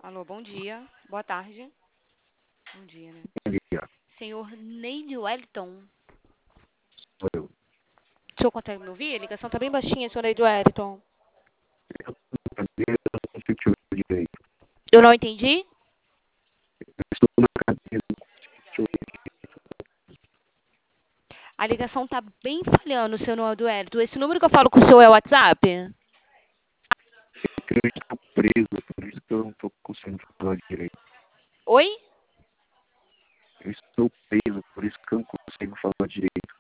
Alô, bom dia. Boa tarde. Bom dia, né? Dia. Senhor Neide Wellington. Sou eu. O senhor consegue me ouvir? A ligação está bem baixinha, senhor Neide Wellington. Eu não sei te ouvir direito. Eu não entendi? Eu estou na cadeira, não consigo te ouvir. A ligação está bem falhando, senhor Neide Wellington. Esse número que eu falo com o senhor é o WhatsApp? É que eu estou preso, por isso que eu não estou conseguindo falar direito. Oi? Eu estou preso, por isso que eu não consigo falar direito.